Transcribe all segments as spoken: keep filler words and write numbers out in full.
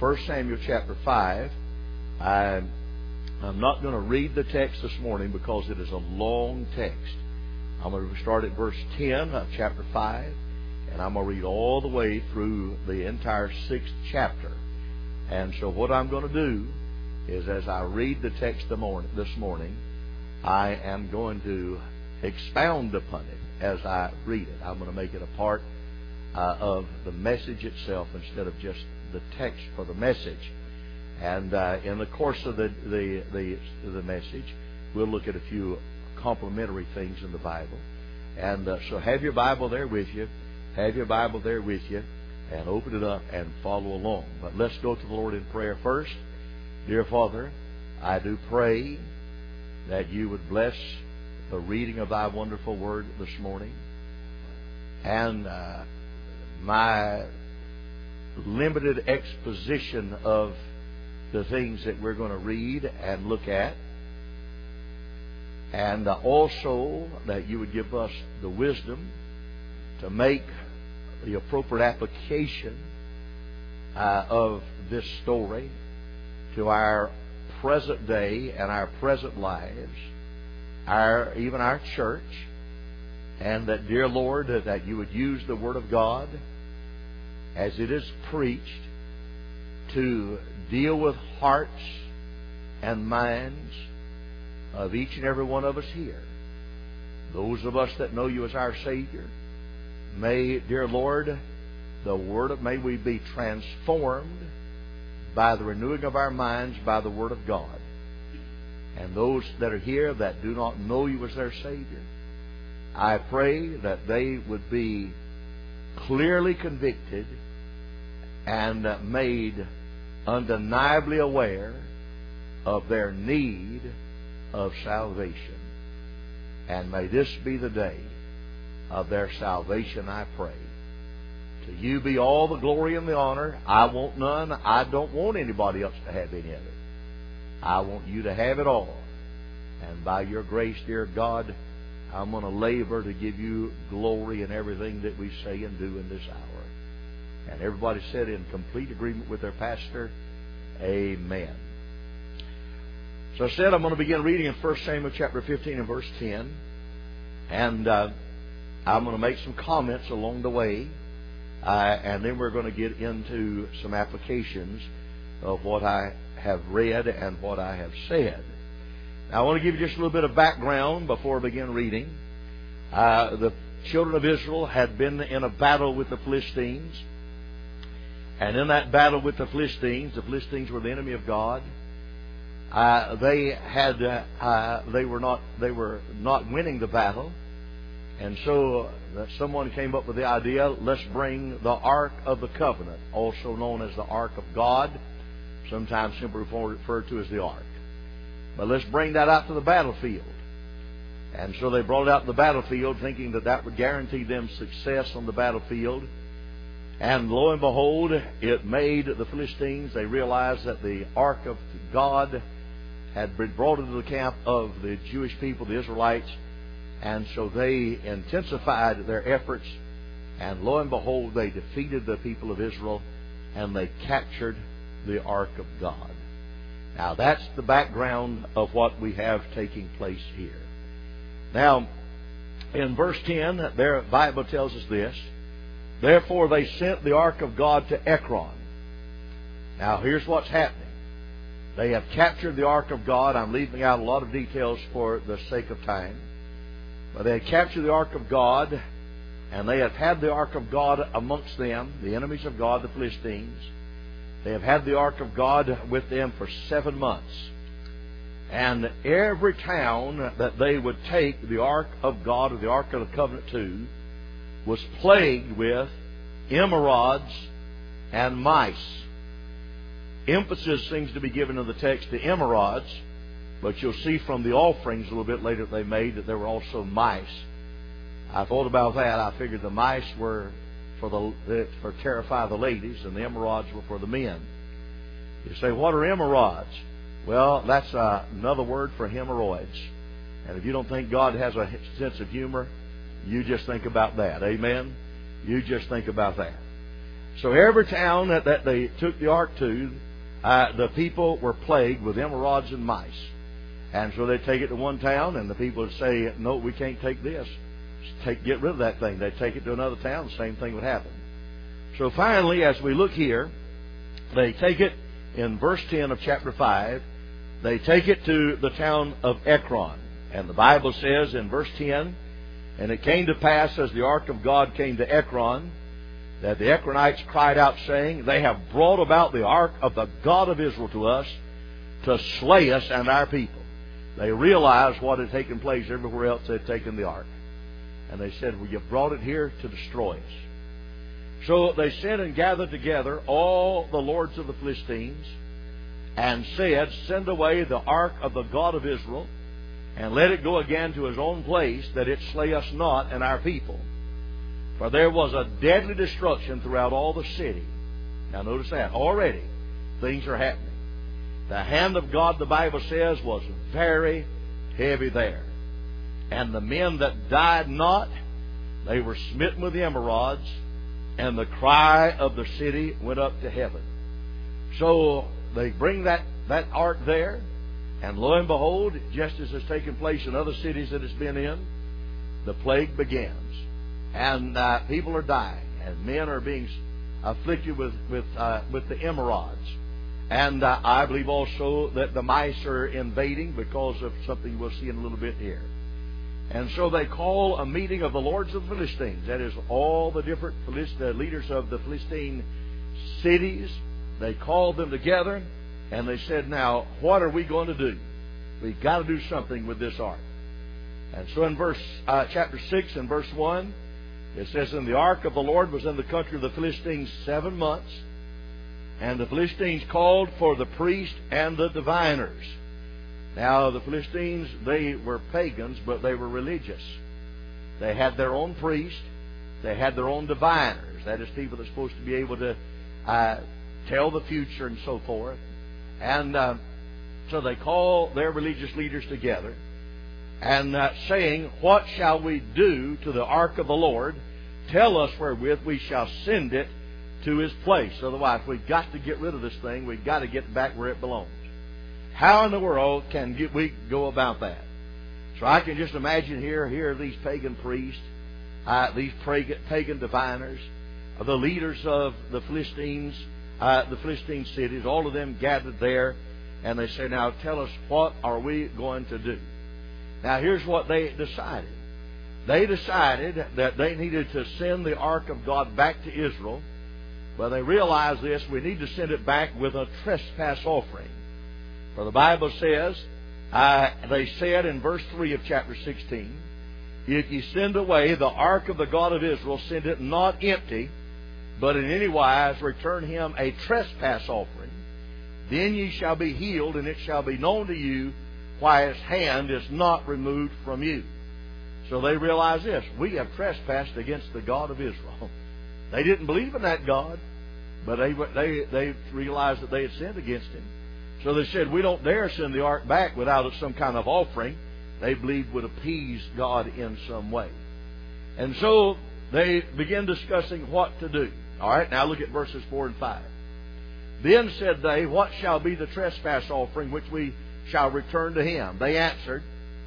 First Samuel chapter five. I, I'm not going to read the text this morning because it is a long text. I'm going to start at verse ten of chapter five, and I'm going to read all the way through the entire sixth chapter. And so what I'm going to do is, as I read the text this morning, I am going to expound upon it as I read it. I'm going to make it a part uh, of the message itself instead of just the text for the message. And uh, in the course of the, the, the, the message, we'll look at a few complementary things in the Bible. And uh, so have your Bible there with you. Have your Bible there with you. And open it up and follow along. But let's go to the Lord in prayer first. Dear Father, I do pray that you would bless the reading of thy wonderful word this morning. And uh, my limited exposition of the things that we're going to read and look at. And uh, also that you would give us the wisdom to make the appropriate application uh, of this story to our present day and our present lives, our even our church, and that, dear Lord, that you would use the Word of God as it is preached to deal with hearts and minds of each and every one of us here. Those of us that know you as our Savior, may, dear Lord, the Word of, may we be transformed by the renewing of our minds by the Word of God. And those that are here that do not know you as their Savior, I pray that they would be clearly convicted and made undeniably aware of their need of salvation. And may this be the day of their salvation, I pray. To you be all the glory and the honor. I want none. I don't want anybody else to have any of it. I want you to have it all. And by your grace, dear God, I'm going to labor to give you glory in everything that we say and do in this hour. And everybody said in complete agreement with their pastor, amen. So I said I'm going to begin reading in First Samuel chapter fifteen and verse ten. And uh, I'm going to make some comments along the way. Uh, and then we're going to get into some applications of what I have read and what I have said. Now, I want to give you just a little bit of background before I begin reading. Uh, the children of Israel had been in a battle with the Philistines. And in that battle with the Philistines, the Philistines were the enemy of God. Uh, they had, uh, uh, they were not, they were not winning the battle. And so uh, someone came up with the idea, let's bring the Ark of the Covenant, also known as the Ark of God, sometimes simply referred to as the Ark. But let's bring that out to the battlefield. And so they brought it out to the battlefield thinking that that would guarantee them success on the battlefield. And lo and behold, it made the Philistines, they realized that the Ark of God had been brought into the camp of the Jewish people, the Israelites. And so they intensified their efforts, and lo and behold, they defeated the people of Israel, and they captured the Ark of God. Now, that's the background of what we have taking place here. Now, in verse ten, the Bible tells us this, therefore they sent the Ark of God to Ekron. Now, here's what's happening. They have captured the Ark of God. I'm leaving out a lot of details for the sake of time. But they had captured the Ark of God, and they have had the Ark of God amongst them, the enemies of God, the Philistines. They have had the Ark of God with them for seven months. And every town that they would take the Ark of God or the Ark of the Covenant to was plagued with emerods and mice. Emphasis seems to be given in the text to emerods, but you'll see from the offerings a little bit later that they made that there were also mice. I thought about that. I figured the mice were for the for terrify the ladies, and the emerods were for the men. You say, what are emerods? Well, that's uh, another word for hemorrhoids. And if you don't think God has a sense of humor, you just think about that. Amen? You just think about that. So every town that, that they took the ark to, uh, the people were plagued with emerods and mice. And so they'd take it to one town, and the people would say, no, we can't take this. Take, get rid of that thing. They'd take it to another town, the same thing would happen. So finally, as we look here, they take it in verse ten of chapter five, they take it to the town of Ekron. And the Bible says in verse ten, and it came to pass as the ark of God came to Ekron, that the Ekronites cried out, saying, they have brought about the ark of the God of Israel to us to slay us and our people. They realized what had taken place everywhere else they had taken the ark. And they said, well, you've brought it here to destroy us. So they sent and gathered together all the lords of the Philistines and said, send away the ark of the God of Israel, and let it go again to his own place, that it slay us not and our people. For there was a deadly destruction throughout all the city. Now notice that. Already things are happening. The hand of God, the Bible says, was very heavy there. And the men that died not, they were smitten with the emerods, and the cry of the city went up to heaven. So they bring that, that ark there, and lo and behold, just as has taken place in other cities that it's been in, the plague begins. And uh, people are dying, and men are being afflicted with, with, uh, with the emerods. And uh, I believe also that the mice are invading because of something we'll see in a little bit here. And so they call a meeting of the lords of the Philistines. That is, all the different Philist- uh, leaders of the Philistine cities. They called them together, and they said, now, what are we going to do? We've got to do something with this ark. And so in verse uh, chapter six and verse one, it says, and the ark of the Lord was in the country of the Philistines seven months. And the Philistines called for the priest and the diviners. Now, the Philistines, they were pagans, but they were religious. They had their own priest. They had their own diviners. That is, people that are supposed to be able to uh, tell the future and so forth. And uh, so they call their religious leaders together and uh, saying, what shall we do to the ark of the Lord? Tell us wherewith we shall send it to his place. Otherwise, we've got to get rid of this thing. We've got to get it back where it belongs. How in the world can we go about that? So I can just imagine here, here are these pagan priests, uh, these pagan diviners, uh, the leaders of the Philistines, uh, the Philistine cities, all of them gathered there, and they say, now tell us, what are we going to do? Now here's what they decided. They decided that they needed to send the ark of God back to Israel, but they realized this, we need to send it back with a trespass offering. For the Bible says, uh, they said in verse three of chapter sixteen, if ye send away the ark of the God of Israel, send it not empty, but in any wise return him a trespass offering. Then ye shall be healed, and it shall be known to you why his hand is not removed from you. So they realized this, we have trespassed against the God of Israel. They didn't believe in that God, but they, they, they realized that they had sinned against him. So they said, we don't dare send the ark back without some kind of offering they believed would appease God in some way. And so they began discussing what to do. All right, now look at verses four and five. Then said they, what shall be the trespass offering which we shall return to him? They answered,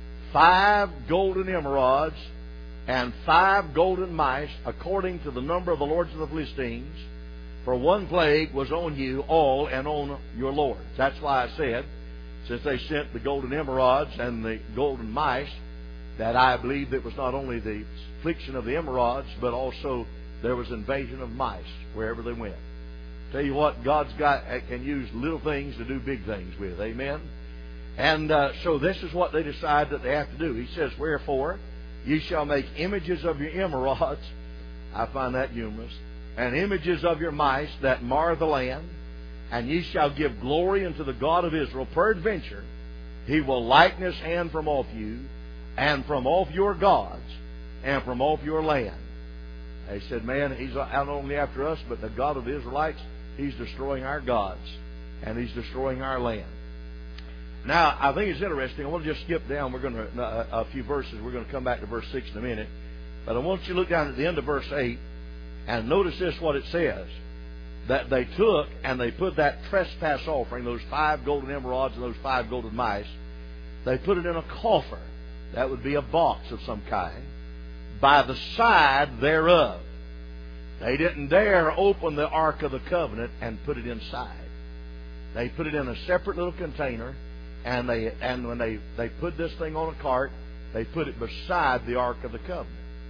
five golden emerods and five golden mice, according to the number of the lords of the Philistines. For one plague was on you all and on your lords. That's why I said, since they sent the golden emerods and the golden mice, that I believe it was not only the affliction of the emerods, but also there was invasion of mice wherever they went. Tell you what, God's got can use little things to do big things with. Amen? And uh, so this is what they decide that they have to do. He says, wherefore, ye shall make images of your emerods. I find that humorous. And images of your mice that mar the land, and ye shall give glory unto the God of Israel. Peradventure, he will lighten his hand from off you, and from off your gods, and from off your land. They said, man, he's not only after us, but the God of the Israelites, he's destroying our gods, and he's destroying our land. Now, I think it's interesting. I want to just skip down. We're going to uh, a few verses. We're going to come back to verse six in a minute. But I want you to look down at the end of verse eight. And notice this, what it says. that they took and they put that trespass offering, those five golden emeralds and those five golden mice, they put it in a coffer. That would be a box of some kind, by the side thereof. They didn't dare open the Ark of the Covenant and put it inside. They put it in a separate little container, and they and when they, they put this thing on a cart, they put it beside the Ark of the Covenant.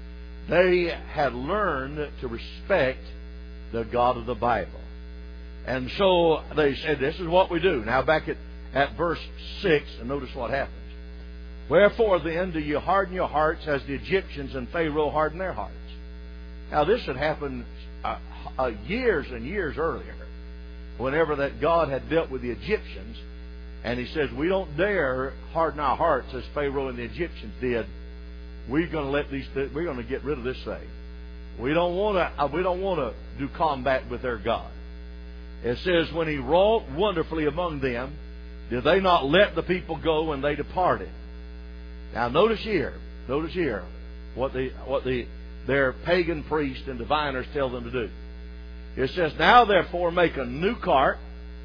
They had learned to respect the God of the Bible. And so they said, this is what we do. Now back at, at verse six, and notice what happens. Wherefore then do you harden your hearts as the Egyptians and Pharaoh hardened their hearts? Now this had happened uh, uh, years and years earlier, whenever that God had dealt with the Egyptians, and He says, we don't dare harden our hearts as Pharaoh and the Egyptians did. We're going to let these. We're going to get rid of this thing. We don't want to. Uh, we don't want to do combat with their God. It says, when He wrought wonderfully among them, did they not let the people go, and they departed? Now notice here, notice here, what the what the their pagan priests and diviners tell them to do. It says, now therefore make a new cart.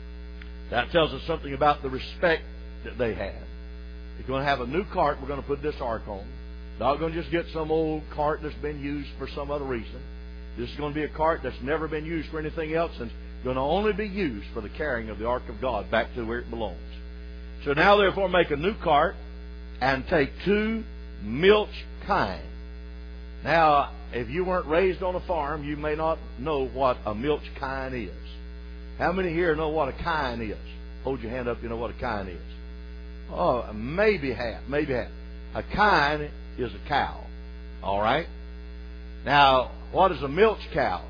That tells us something about the respect that they had. You're going to have a new cart. We're going to put this ark on. Not going to just get some old cart that's been used for some other reason. This is going to be a cart that's never been used for anything else, and going to only be used for the carrying of the ark of God back to where it belongs. So now therefore make a new cart, and take two milch kine. Now, if you weren't raised on a farm, you may not know what a milch kine is. How many here know what a kine is? Hold your hand up if you know what a kine is. Oh, maybe half, maybe half. A kine is a cow. All right? Now, what is a milch cow?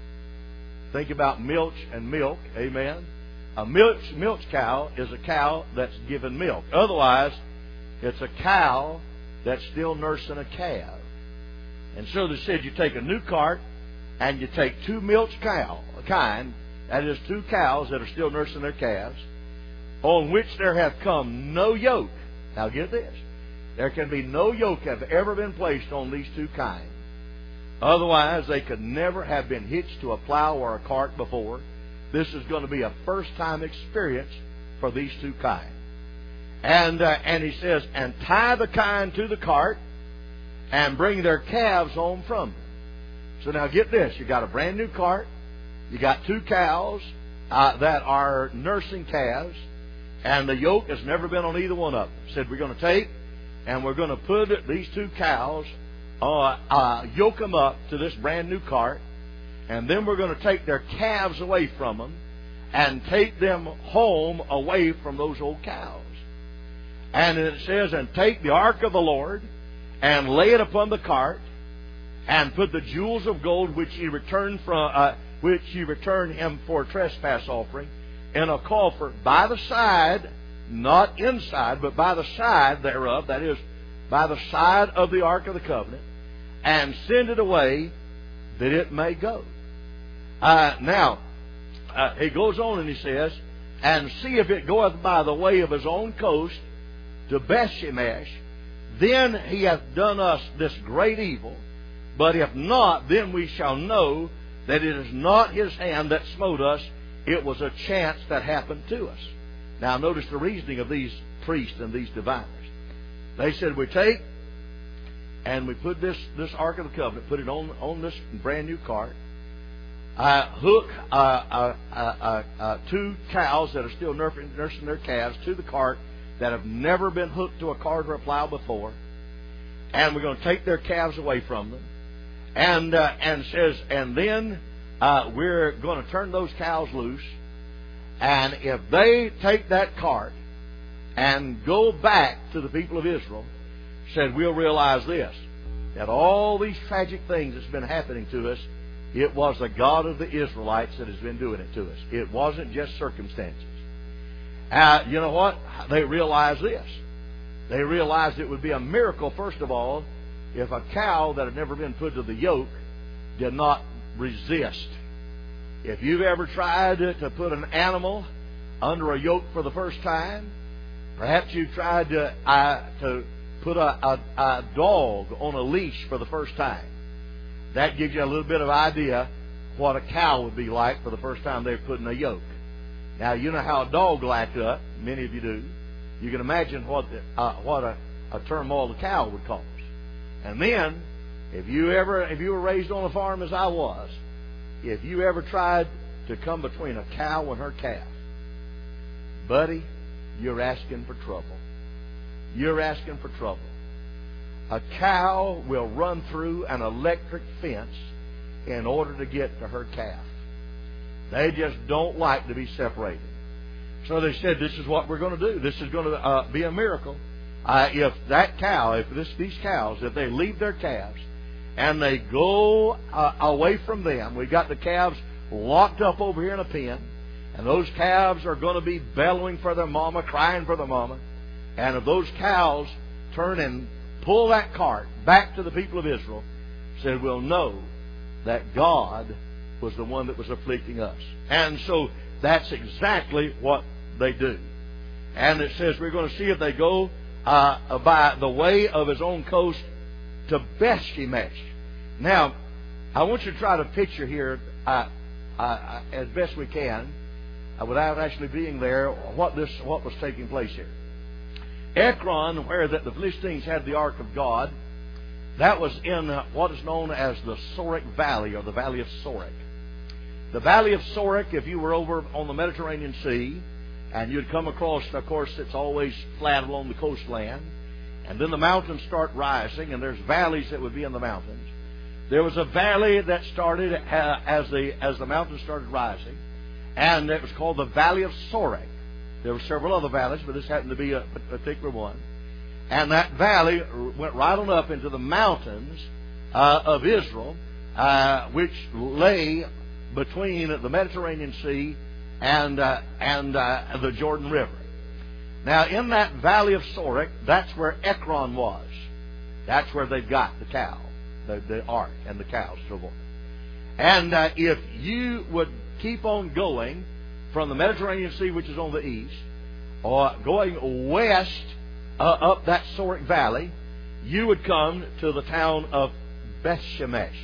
Think about milch and milk. Amen? A milch, milch cow is a cow that's given milk. Otherwise, it's a cow that's still nursing a calf. And so they said you take a new cart and you take two milch cow, a kind, that is two cows that are still nursing their calves, on which there hath come no yoke. Now get this. There can be no yoke have ever been placed on these two kine. Otherwise, they could never have been hitched to a plow or a cart before. This is going to be a first-time experience for these two kine. And uh, and he says, and tie the kine to the cart, and bring their calves home from them. So now get this: you got a brand new cart, you got two cows uh, that are nursing calves, and the yoke has never been on either one of them. Said we're going to take and we're going to put these two cows, uh, uh, yoke them up to this brand new cart, and then we're going to take their calves away from them and take them home away from those old cows. And it says, and take the ark of the Lord, and lay it upon the cart, and put the jewels of gold which ye returned from, uh, which ye returned him for a trespass offering, in a coffer by the side, not inside, but by the side thereof, that is, by the side of the ark of the covenant, and send it away that it may go. Uh, now, uh, he goes on and he says, and see if it goeth by the way of his own coast to Bethshemesh, then he hath done us this great evil. But if not, then we shall know that it is not his hand that smote us. It was a chance that happened to us. Now notice the reasoning of these priests and these diviners. They said, we take and we put this, this Ark of the Covenant, put it on, on this brand new cart, uh, hook uh, uh, uh, uh, uh, two cows that are still nursing, nursing their calves to the cart, that have never been hooked to a cart or a plow before, and we're going to take their calves away from them, and uh, and says, and then uh, we're going to turn those cows loose, and if they take that cart and go back to the people of Israel, said we'll realize this, that all these tragic things that's been happening to us, it was the God of the Israelites that has been doing it to us. It wasn't just circumstances. Uh, you know what? They realized this. They realized it would be a miracle, first of all, if a cow that had never been put to the yoke did not resist. If you've ever tried to put an animal under a yoke for the first time, perhaps you've tried to, uh, to put a, a, a dog on a leash for the first time. That gives you a little bit of idea what a cow would be like for the first time they're put in a yoke. Now, you know how a dog lacked up. Many of you do. You can imagine what the, uh, what a, a turmoil the cow would cause. And then, if you ever, if you were raised on a farm as I was, if you ever tried to come between a cow and her calf, buddy, you're asking for trouble. You're asking for trouble. A cow will run through an electric fence in order to get to her calf. They just don't like to be separated. So they said, this is what we're going to do. This is going to uh, be a miracle. Uh, if that cow, if this, these cows, if they leave their calves and they go uh, away from them, we got the calves locked up over here in a pen, and those calves are going to be bellowing for their mama, crying for their mama. And if those cows turn and pull that cart back to the people of Israel, said, we'll know that God was the one that was afflicting us. And so that's exactly what they do. And it says we're going to see if they go uh, by the way of his own coast to Beth-Shemesh. Now, I want you to try to picture here, uh, uh, as best we can, uh, without actually being there, what this what was taking place here. Ekron, where that the Philistines had the Ark of God, that was in uh, what is known as the Sorek Valley, or the Valley of Sorek. The Valley of Sorek, if you were over on the Mediterranean Sea, and you'd come across, of course, it's always flat along the coastland, and then the mountains start rising, and there's valleys that would be in the mountains. There was a valley that started uh, as the as the mountains started rising, and it was called the Valley of Sorek. There were several other valleys, but this happened to be a, a particular one. And that valley went right on up into the mountains uh, of Israel, uh, which lay between the Mediterranean Sea and uh, and uh, the Jordan River. Now, in that Valley of Sorek, that's where Ekron was. That's where they've got the cow, the, the ark, and the cows, so forth. And uh, if you would keep on going from the Mediterranean Sea, which is on the east, or going west uh, up that Sorek Valley, you would come to the town of Beth-Shemesh.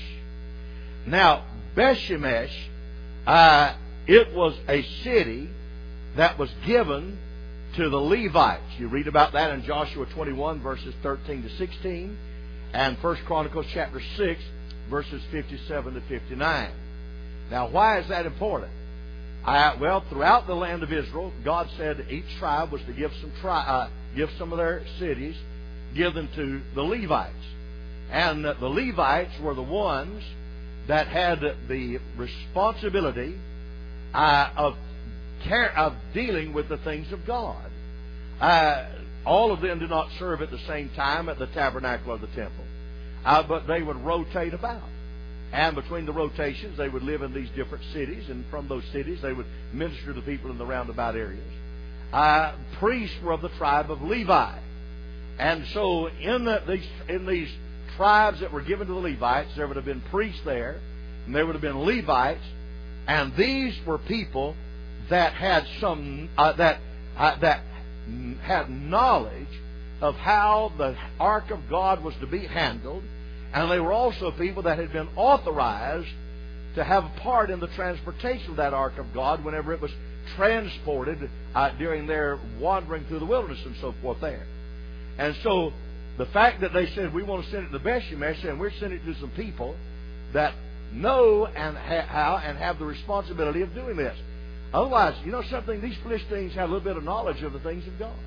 Now, Beth-Shemesh, uh, it was a city that was given to the Levites. You read about that in Joshua twenty-one, verses thirteen to sixteen, and First Chronicles chapter six, verses fifty-seven to fifty-nine. Now, why is that important? Uh, well, throughout the land of Israel, God said each tribe was to give some tri- uh, give some of their cities, give them to the Levites. And uh, the Levites were the ones that had the responsibility uh, of care, of dealing with the things of God. Uh, all of them did not serve at the same time at the tabernacle or the temple, uh, but they would rotate about. And between the rotations, they would live in these different cities, and from those cities, they would minister to people in the roundabout areas. Uh, priests were of the tribe of Levi, and so in the, these in these tribes that were given to the Levites, there would have been priests there, and there would have been Levites, and these were people that had some uh, that uh, that had knowledge of how the Ark of God was to be handled. And they were also people that had been authorized to have a part in the transportation of that Ark of God whenever it was transported uh, during their wandering through the wilderness and so forth there. And so the fact that they said, we want to send it to Beth-Shemesh, and we're sending it to some people that know and ha- how and have the responsibility of doing this. Otherwise, you know something? These Philistines had a little bit of knowledge of the things of God.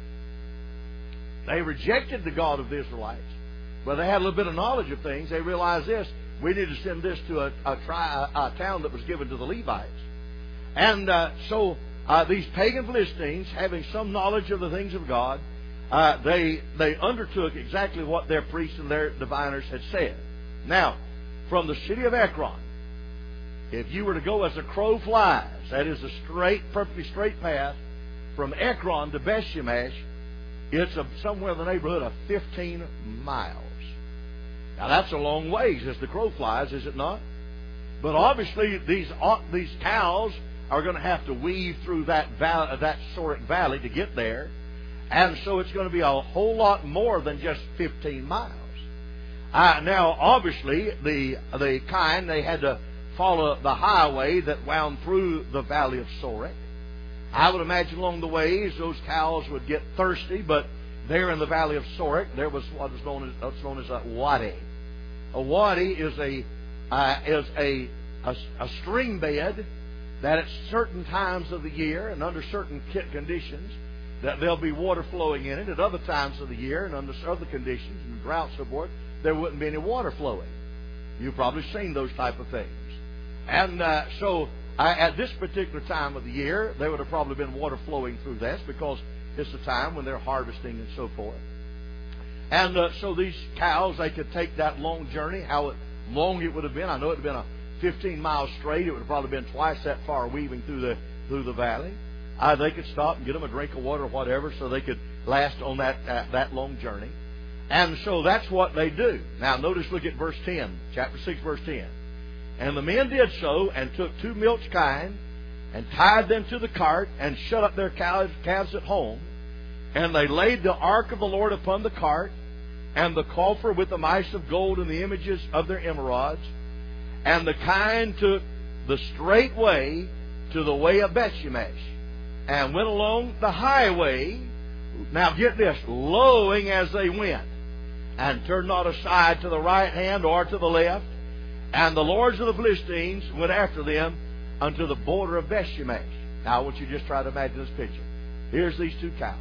They rejected the God of the Israelites. But they had a little bit of knowledge of things. They realized this: we need to send this to a, a, tri- a town that was given to the Levites. And uh, so uh, these pagan Philistines, having some knowledge of the things of God, uh, they they undertook exactly what their priests and their diviners had said. Now, from the city of Ekron, if you were to go as a crow flies, that is a straight, perfectly straight path from Ekron to Beth-Shemesh, it's a, somewhere in the neighborhood of fifteen miles. Now, that's a long ways as the crow flies, is it not? But obviously, these these cows are going to have to weave through that valley, that Sorek Valley to get there. And so it's going to be a whole lot more than just fifteen miles. Uh, now, obviously, the the kind, they had to follow the highway that wound through the valley of Sorek. I would imagine along the ways those cows would get thirsty, but there in the valley of Sorek there was what is known as, what's known as a wadi. A wadi is a uh, is a, a a stream bed that at certain times of the year and under certain conditions that there'll be water flowing in it. At other times of the year and under other conditions and droughts and so forth, there wouldn't be any water flowing. You've probably seen those type of things. And uh, so uh, at this particular time of the year, there would have probably been water flowing through this because it's the time when they're harvesting and so forth. And uh, so these cows, they could take that long journey. How long it would have been, I know it would have been a fifteen miles straight. It would have probably been twice that far weaving through the through the valley. Uh, they could stop and get them a drink of water or whatever so they could last on that uh, that long journey. And so that's what they do. Now notice, look at verse ten, chapter six, verse ten. And the men did so, and took two milch kine, and tied them to the cart, and shut up their cows, calves at home. And they laid the ark of the Lord upon the cart, and the coffer with the mice of gold and the images of their emerods. And the kine took the straight way to the way of Bethshemesh, and went along the highway. Now get this, lowing as they went, and turned not aside to the right hand or to the left. And the lords of the Philistines went after them unto the border of Bethshemesh. Now I want you to just try to imagine this picture. Here's these two cows.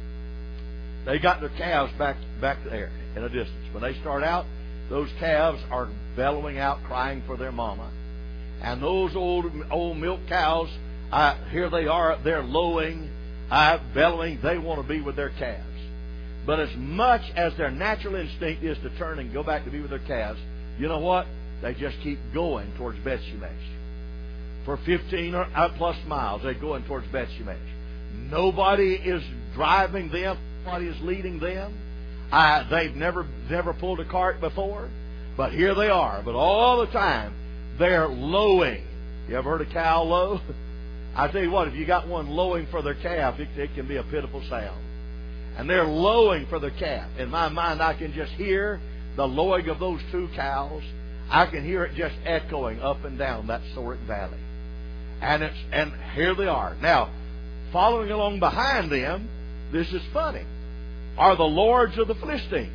They got their calves back back there in a distance. When they start out, those calves are bellowing out, crying for their mama. And those old old milk cows, uh, here they are, they're lowing, uh, bellowing. They want to be with their calves. But as much as their natural instinct is to turn and go back to be with their calves, you know what? They just keep going towards Bethshemesh. For fifteen or plus miles, they're going towards Bethshemesh. Nobody is driving them. Nobody is leading them. Uh, they've never never pulled a cart before, but here they are. But all the time, they're lowing. You ever heard a cow low? I tell you what, if you got one lowing for their calf, it, it can be a pitiful sound. And they're lowing for their calf. In my mind, I can just hear the lowing of those two cows. I can hear it just echoing up and down that Sorek Valley. And it's and here they are. Now, following along behind them, this is funny, are the lords of the Philistines.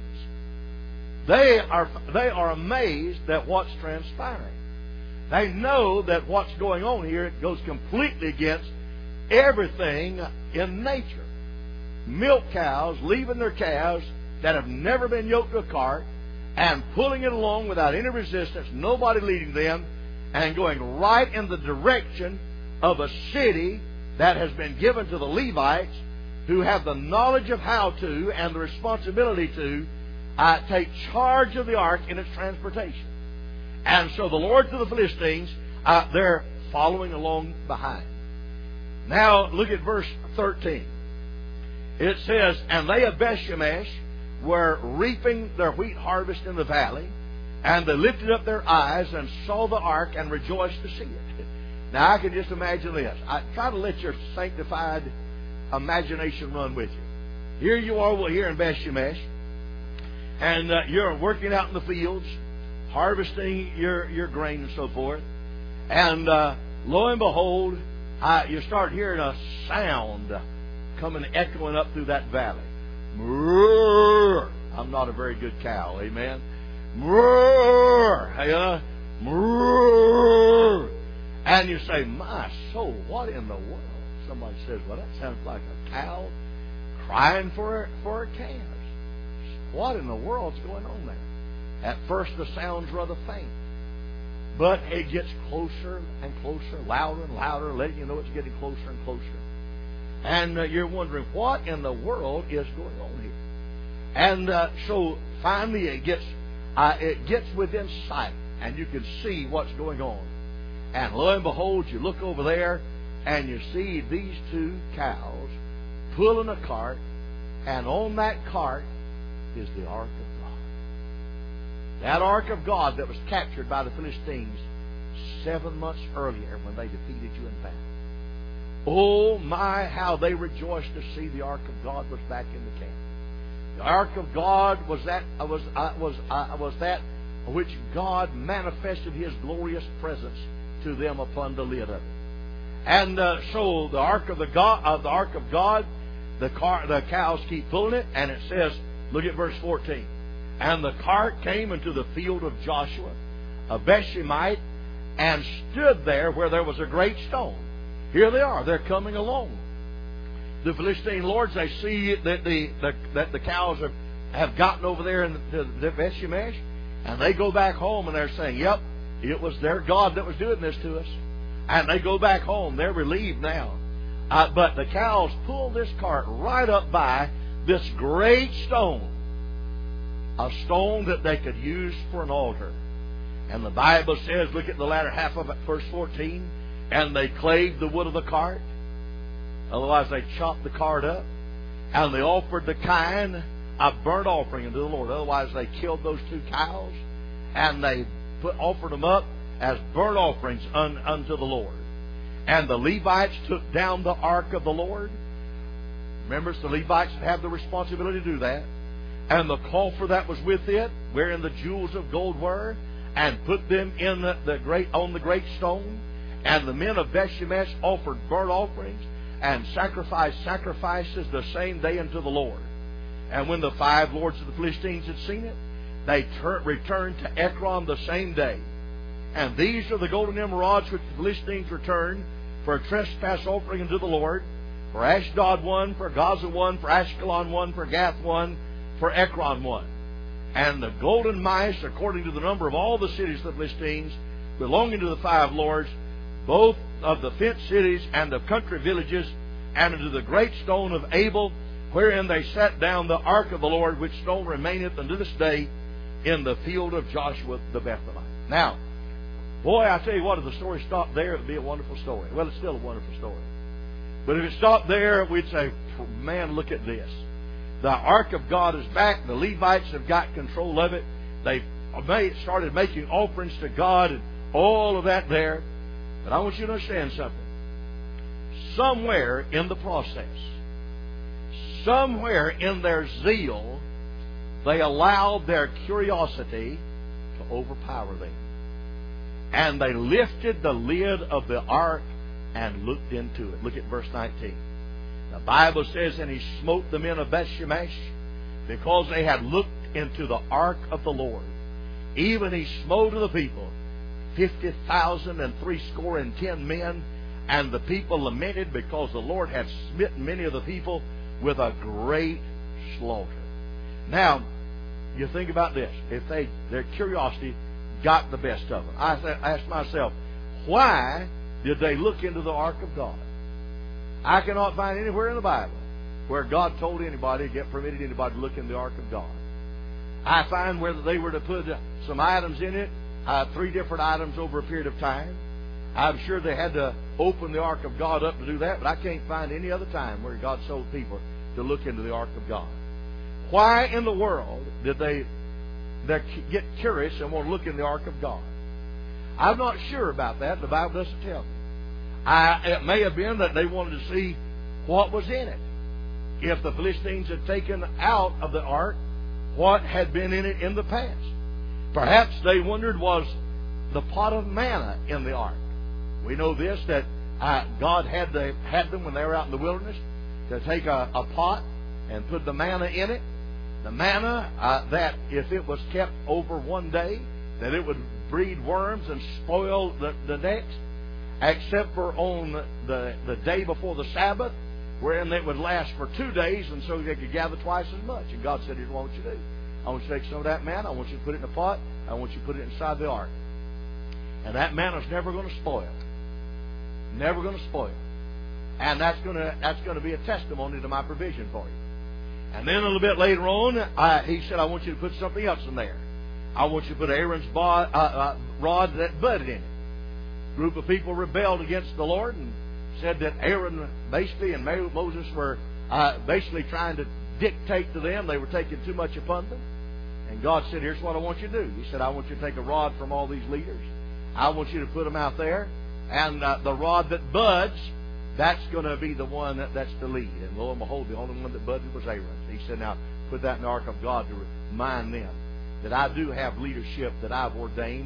They are they are amazed at what's transpiring. They know that what's going on here, it goes completely against everything in nature. Milk cows leaving their calves that have never been yoked to a cart and pulling it along without any resistance, nobody leading them, and going right in the direction of a city that has been given to the Levites, who have the knowledge of how to and the responsibility to uh, take charge of the ark in its transportation. And so the lords of the Philistines, uh, they're following along behind. Now look at verse thirteen. It says, and they of Bethshemesh were reaping their wheat harvest in the valley, and they lifted up their eyes and saw the ark and rejoiced to see it. Now I can just imagine this. I try to let your sanctified imagination run with you. Here you are, well, here in Bethshemesh, and uh, you're working out in the fields, harvesting your, your grain and so forth, and uh, lo and behold, uh, you start hearing a sound coming echoing up through that valley. Moo! I'm not a very good cow, amen. Moo! Uh, moo! And you say, my soul, what in the world? Somebody says, well, that sounds like a cow crying for for her calves. What in the world's going on there? At first, the sound's rather faint, but it gets closer and closer, louder and louder, letting you know it's getting closer and closer. And uh, you're wondering, what in the world is going on here? And uh, so finally, it gets uh, it gets within sight, and you can see what's going on. And lo and behold, you look over there, and you see these two cows pulling a cart, and on that cart is the ark of God. That ark of God that was captured by the Philistines seven months earlier when they defeated you in battle. Oh my, how they rejoiced to see the ark of God was back in the camp. The ark of God was that was uh, was uh, was that which God manifested His glorious presence to them upon the lid of it. And uh, so the ark of the God, uh, the ark of God, the car, the cows keep pulling it, and it says, look at verse fourteen. And the cart came into the field of Joshua, a Bethshemite, and stood there where there was a great stone. Here they are; they're coming along. The Philistine lords, they see that the, the that the cows have, have gotten over there in the, the Bethshemesh, and they go back home and they're saying, "Yep, it was their God that was doing this to us." And they go back home. They're relieved now. Uh, but the cows pull this cart right up by this great stone. A stone that they could use for an altar. And the Bible says, look at the latter half of it, verse fourteen. And they clave the wood of the cart. Otherwise they chopped the cart up. And they offered the kine a burnt offering unto the Lord. Otherwise they killed those two cows. And they put, offered them up as burnt offerings un, unto the Lord. And the Levites took down the ark of the Lord. Remember, it's the Levites that have the responsibility to do that. And the coffer that was with it, wherein the jewels of gold were, and put them in the, the great on the great stone. And the men of Bethshemesh offered burnt offerings and sacrificed sacrifices the same day unto the Lord. And when the five lords of the Philistines had seen it, they tur- returned to Ekron the same day. And these are the golden emerods which the Philistines returned for a trespass offering unto the Lord. For Ashdod one, for Gaza one, for Ashkelon one, for Gath one, for Ekron one. And the golden mice, according to the number of all the cities of the Philistines, belonging to the five lords, both of the fenced cities and of country villages, and unto the great stone of Abel, wherein they set down the ark of the Lord, which stone remaineth unto this day in the field of Joshua the Bethlehemite. Now, boy, I tell you what, if the story stopped there, it would be a wonderful story. Well, it's still a wonderful story. But if it stopped there, we'd say, man, look at this. The ark of God is back. The Levites have got control of it. They've made, started making offerings to God and all of that there. But I want you to understand something. Somewhere in the process, somewhere in their zeal, they allowed their curiosity to overpower them. And they lifted the lid of the ark and looked into it. Look at verse nineteen. The Bible says, and he smote the men of Bethshemesh because they had looked into the ark of the Lord. Even he smote of the people fifty thousand and threescore and ten men. And the people lamented because the Lord had smitten many of the people with a great slaughter. Now, you think about this. If they their curiosity got the best of them. I asked myself, why did they look into the ark of God? I cannot find anywhere in the Bible where God told anybody, get permitted anybody to look in the ark of God. I find whether they were to put some items in it, uh, three different items over a period of time. I'm sure they had to open the ark of God up to do that, but I can't find any other time where God told people to look into the ark of God. Why in the world did they They get curious and want to look in the ark of God? I'm not sure about that. The Bible doesn't tell me. I, it may have been that they wanted to see what was in it. If the Philistines had taken out of the ark what had been in it in the past. Perhaps they wondered, was the pot of manna in the ark? We know this, that uh, God had, the, had them when they were out in the wilderness to take a, a pot and put the manna in it. The manna, uh, that if it was kept over one day, that it would breed worms and spoil the, the next, except for on the, the day before the Sabbath, wherein it would last for two days, and so they could gather twice as much. And God said, here's what I want you to do. I want you to take some of that manna, I want you to put it in a pot, I want you to put it inside the ark. And that manna's never going to spoil. Never going to spoil. And that's going to that's going to be a testimony to my provision for you. And then a little bit later on, I, he said, I want you to put something else in there. I want you to put Aaron's bod, uh, uh, rod that budded in it. A group of people rebelled against the Lord and said that Aaron basically and Moses were uh, basically trying to dictate to them. They were taking too much upon them. And God said, here's what I want you to do. He said, I want you to take a rod from all these leaders. I want you to put them out there. And uh, the rod that buds, that's going to be the one that, that's the lead. And lo and behold, the only one that budded was Aaron. He said, now put that in the ark of God to remind them that I do have leadership that I've ordained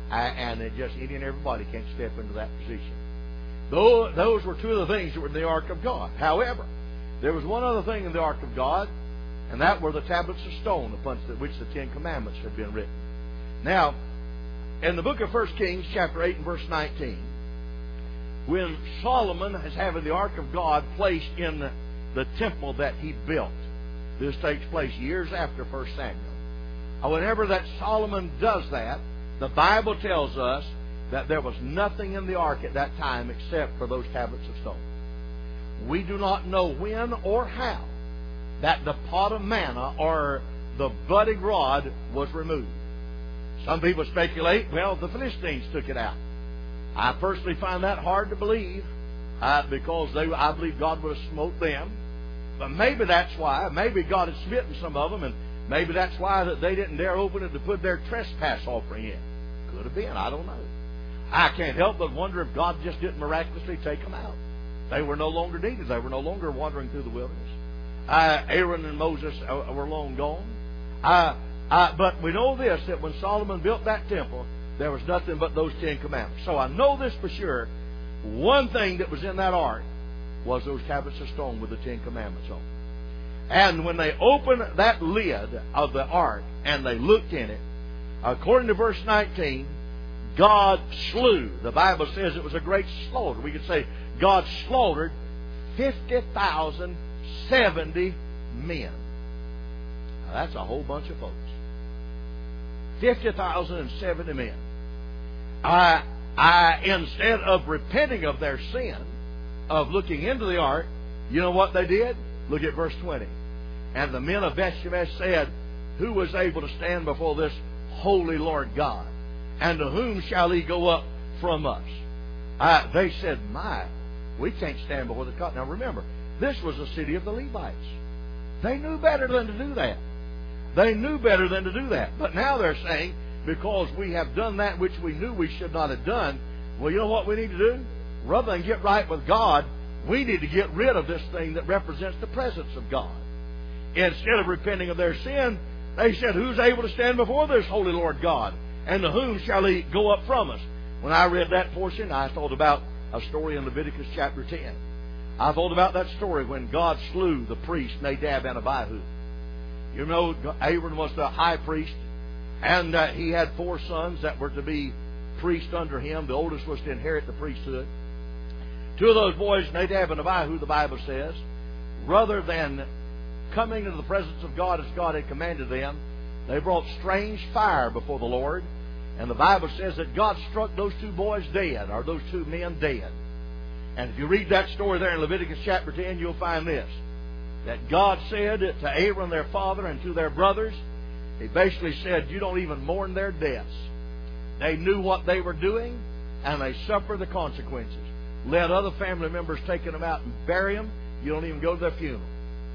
and it just any and everybody can't step into that position. Those, those were two of the things that were in the Ark of God. However, there was one other thing in the Ark of God, and that were the tablets of stone upon which the Ten Commandments had been written. Now, in the book of First Kings, chapter eight and verse nineteen, when Solomon is having the Ark of God placed in the temple that he built, this takes place years after First Samuel. Whenever that Solomon does that, the Bible tells us that there was nothing in the ark at that time except for those tablets of stone. We do not know when or how that the pot of manna or the budding rod was removed. Some people speculate, well, the Philistines took it out. I personally find that hard to believe uh, because they, I believe God would have smote them. But maybe that's why. Maybe God had smitten some of them, and maybe that's why that they didn't dare open it to put their trespass offering in. Could have been. I don't know. I can't help but wonder if God just didn't miraculously take them out. They were no longer needed. They were no longer wandering through the wilderness. Uh, Aaron and Moses uh, were long gone. Uh, uh, but we know this, that when Solomon built that temple, there was nothing but those Ten Commandments. So I know this for sure. One thing that was in that ark was those tablets of stone with the Ten Commandments on them. And when they opened that lid of the ark and they looked in it, according to verse nineteen, God slew. The Bible says it was a great slaughter. We could say God slaughtered fifty thousand seventy men. Now, that's a whole bunch of folks. fifty thousand seventy men. I, I, instead of repenting of their sin, of looking into the ark, you know what they did? Look at verse twenty. And the men of Bethshemesh said, who was able to stand before this holy Lord God? And to whom shall he go up from us? Uh, they said, my, we can't stand before the God. Now remember, this was the city of the Levites. They knew better than to do that. They knew better than to do that. But now they're saying, because we have done that which we knew we should not have done, well, you know what we need to do? Rather than get right with God, we need to get rid of this thing that represents the presence of God. Instead of repenting of their sin, they said, who's able to stand before this holy Lord God? And to whom shall he go up from us? When I read that portion, I thought about a story in Leviticus chapter ten. I thought about that story when God slew the priest Nadab and Abihu. You know, Aaron was the high priest, and uh, he had four sons that were to be priests under him. The oldest was to inherit the priesthood. Two of those boys, Nadab and Abihu, the Bible says, rather than coming into the presence of God as God had commanded them, they brought strange fire before the Lord. And the Bible says that God struck those two boys dead, or those two men dead. And if you read that story there in Leviticus chapter ten, you'll find this. That God said to Aaron, their father, and to their brothers, He basically said, you don't even mourn their deaths. They knew what they were doing, and they suffered the consequences. Let other family members take them out and bury them. You don't even go to their funeral.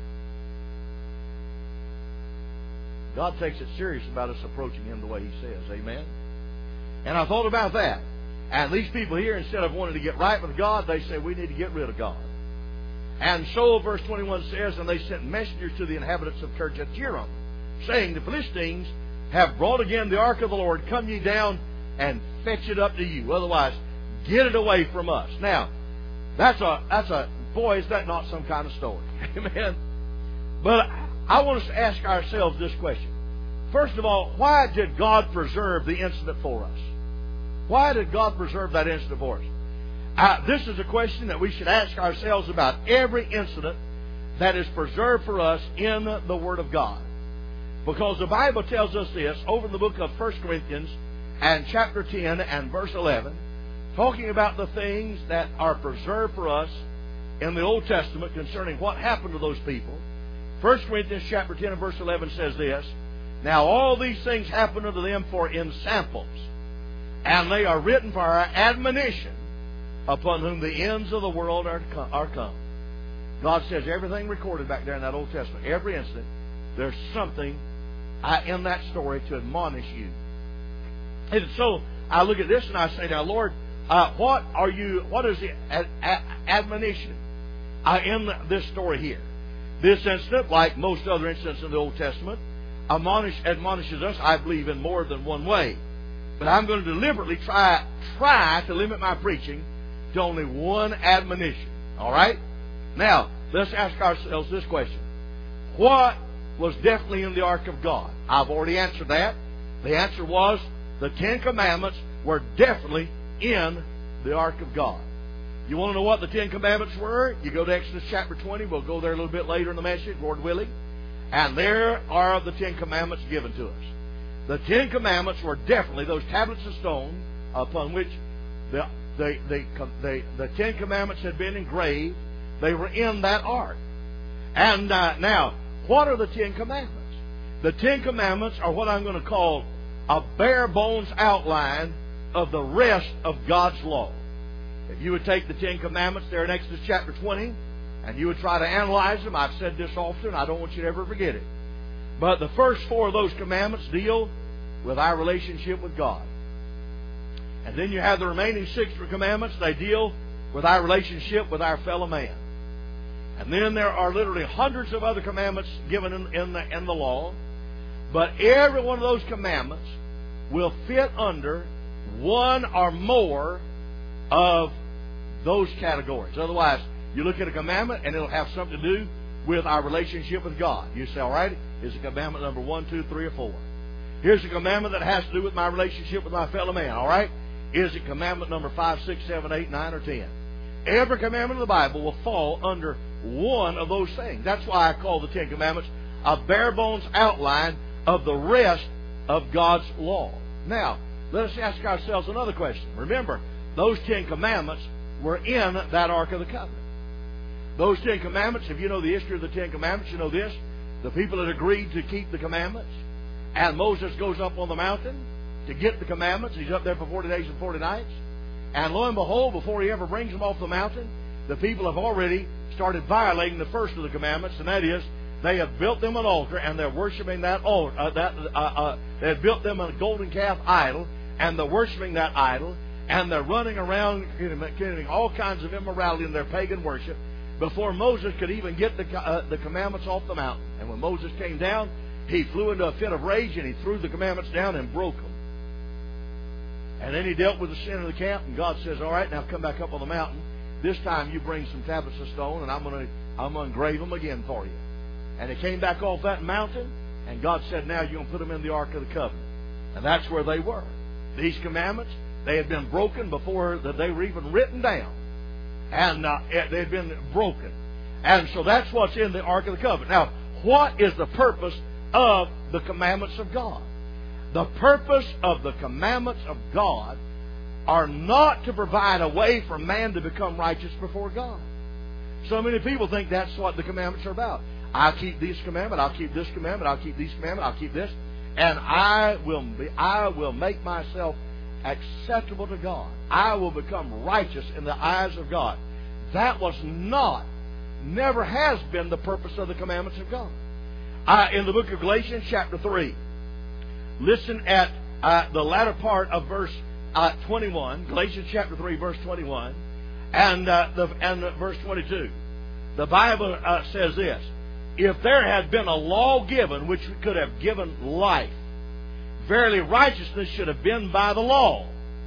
God takes it serious about us approaching Him the way He says. Amen? And I thought about that. And these people here, instead of wanting to get right with God, they say, we need to get rid of God. And so, verse twenty-one says, and they sent messengers to the inhabitants of Kirjath-jearim, saying, the Philistines have brought again the ark of the Lord. Come ye down and fetch it up to you. Otherwise, get it away from us. Now, that's a, that's a, boy, is that not some kind of story? Amen? But I want us to ask ourselves this question. First of all, why did God preserve the incident for us? Why did God preserve that incident for us? Uh, this is a question that we should ask ourselves about every incident that is preserved for us in the Word of God. Because the Bible tells us this over in the book of First Corinthians and chapter ten and verse eleven, talking about the things that are preserved for us in the Old Testament concerning what happened to those people. First Corinthians chapter ten and verse eleven says this, now all these things happen unto them for ensamples, and they are written for our admonition, upon whom the ends of the world are come. God says everything recorded back there in that Old Testament, every incident, there's something in that story to admonish you. And so I look at this and I say, now Lord, uh, what are you? What is the ad- ad- admonition uh, in this story here? This incident, like most other incidents in the Old Testament, admonish, admonishes us, I believe, in more than one way. But I'm going to deliberately try, try to limit my preaching to only one admonition. All right? Now, let's ask ourselves this question. What was definitely in the ark of God? I've already answered that. The answer was the Ten Commandments were definitely in the ark of God. You want to know what the Ten Commandments were? You go to Exodus chapter twenty. We'll go there a little bit later in the message, Lord willing. And there are the Ten Commandments given to us. The Ten Commandments were definitely those tablets of stone upon which the, the, the, the, the Ten Commandments had been engraved. They were in that ark. And uh, now, what are the Ten Commandments? The Ten Commandments are what I'm going to call a bare bones outline of the rest of God's law. If you would take the Ten Commandments there in Exodus chapter twenty, and you would try to analyze them, I've said this often, I don't want you to ever forget it. But the first four of those commandments deal with our relationship with God. And then you have the remaining six commandments, they deal with our relationship with our fellow man. And then there are literally hundreds of other commandments given in, in, the, in the law. But every one of those commandments will fit under one or more of those categories. Otherwise, you look at a commandment and it'll have something to do with our relationship with God. You say, all right, is it commandment number one, two, three, or four? Here's a commandment that has to do with my relationship with my fellow man. All right, is it commandment number five, six, seven, eight, nine, or ten? Every commandment of the Bible will fall under one of those things. That's why I call the Ten Commandments a bare bones outline of the rest of God's law. Now, let us ask ourselves another question. Remember, those Ten Commandments were in that Ark of the Covenant. Those Ten Commandments, if you know the history of the Ten Commandments, you know this. The people had agreed to keep the commandments. And Moses goes up on the mountain to get the commandments. He's up there for forty days and forty nights. And lo and behold, before he ever brings them off the mountain, the people have already started violating the first of the commandments, and that is, they have built them an altar, and they're worshiping that altar. Uh, that, uh, uh, they have built them a golden calf idol, and they're worshiping that idol, and they're running around committing all kinds of immorality in their pagan worship before Moses could even get the, uh, the commandments off the mountain. And when Moses came down, he flew into a fit of rage, and he threw the commandments down and broke them. And then he dealt with the sin of the camp, and God says, all right, now come back up on the mountain. This time you bring some tablets of stone, and I'm going to I'm going to engrave them again for you. And he came back off that mountain, and God said, now you're going to put them in the Ark of the Covenant. And that's where they were. These commandments, they had been broken before that they were even written down. And uh, they had been broken. And so that's what's in the Ark of the Covenant. Now, what is the purpose of the commandments of God? The purpose of the commandments of God are not to provide a way for man to become righteous before God. So many people think that's what the commandments are about. I'll keep this commandment, I'll keep this commandment, I'll keep these commandments, I'll keep this, and I will be, I will make myself acceptable to God. I will become righteous in the eyes of God. That was not, never has been the purpose of the commandments of God. Uh, in the book of Galatians, chapter three, listen at uh, the latter part of verse uh, twenty-one. Galatians chapter three, verse twenty-one, and uh, the and verse twenty-two. The Bible uh, says this: if there had been a law given which could have given life, verily righteousness should have been by the law.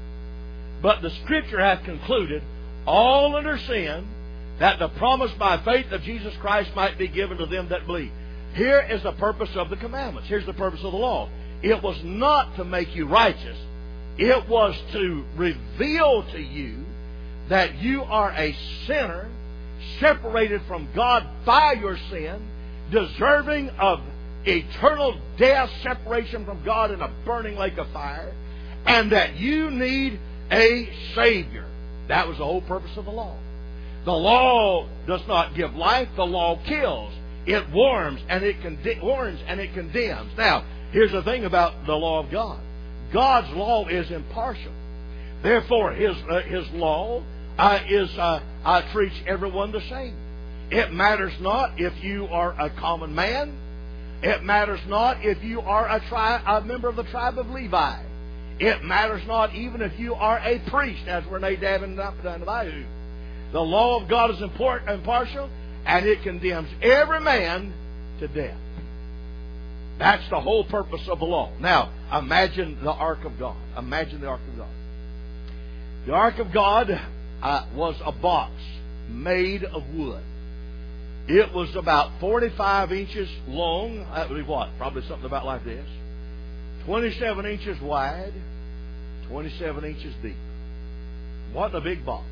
But the Scripture hath concluded all under sin, that the promise by faith of Jesus Christ might be given to them that believe. Here is the purpose of the commandments. Here's the purpose of the law. It was not to make you righteous. It was to reveal to you that you are a sinner, separated from God by your sin, deserving of eternal death, separation from God in a burning lake of fire, and that you need a Savior. That was the whole purpose of the law. The law does not give life. The law kills. It warns and it conde- warns and it condemns. Now, here's the thing about the law of God. God's law is impartial. Therefore, His uh, His law uh, is uh, uh, treats everyone the same. It matters not if you are a common man. It matters not if you are a, tri- a member of the tribe of Levi. It matters not even if you are a priest, as were Nadab and Abihu. The law of God is important, impartial, and it condemns every man to death. That's the whole purpose of the law. Now, imagine the Ark of God. Imagine the Ark of God. The Ark of God uh, was a box made of wood. It was about forty-five inches long. That would be what? Probably something about like this. twenty-seven inches wide, twenty-seven inches deep. What a big box.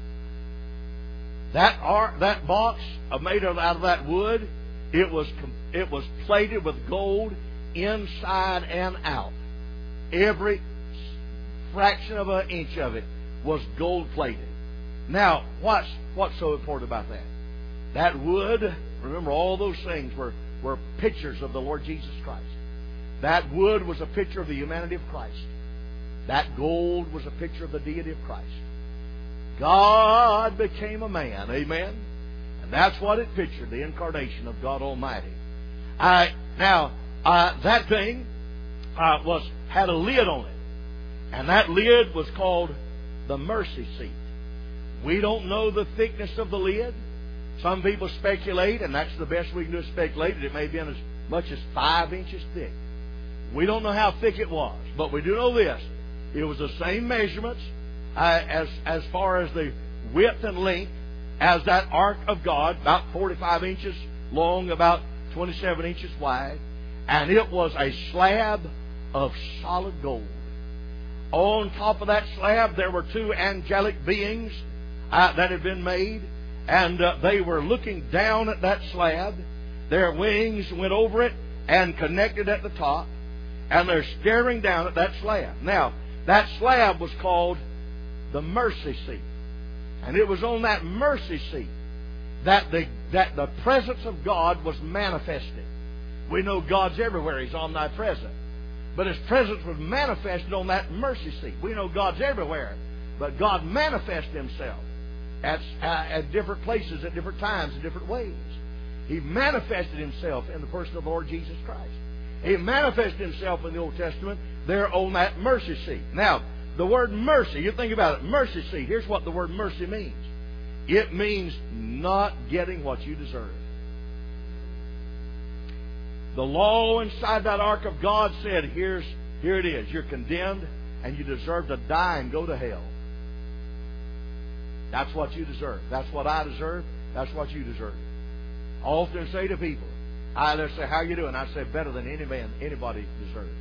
That ark, that box made out of that wood, it was it was plated with gold inside and out. Every fraction of an inch of it was gold plated. Now, what's what's so important about that? That wood, remember, all those things were, were pictures of the Lord Jesus Christ. That wood was a picture of the humanity of Christ. That gold was a picture of the deity of Christ. God became a man, amen? And that's what it pictured, the incarnation of God Almighty. Uh, now, uh, that thing uh, was had a lid on it. And that lid was called the mercy seat. We don't know the thickness of the lid. Some people speculate, and that's the best we can do is speculate, that it may have been as much as five inches thick. We don't know how thick it was, but we do know this. It was the same measurements uh, as, as far as the width and length as that Ark of God, about forty-five inches long, about twenty-seven inches wide. And it was a slab of solid gold. On top of that slab, there were two angelic beings uh, that had been made. And uh, they were looking down at that slab. Their wings went over it and connected at the top. And they're staring down at that slab. Now, that slab was called the mercy seat. And it was on that mercy seat that the, that the presence of God was manifested. We know God's everywhere. He's omnipresent. But His presence was manifested on that mercy seat. We know God's everywhere. But God manifested Himself At, uh, at different places, at different times, in different ways. He manifested Himself in the person of the Lord Jesus Christ. He manifested Himself in the Old Testament there on that mercy seat. Now, the word mercy, you think about it, mercy seat, here's what the word mercy means. It means not getting what you deserve. The law inside that Ark of God said, here's, here it is, you're condemned and you deserve to die and go to hell. That's what you deserve. That's what I deserve. That's what you deserve. I often say to people, I they say, how you doing? I say, better than any man, anybody deserves.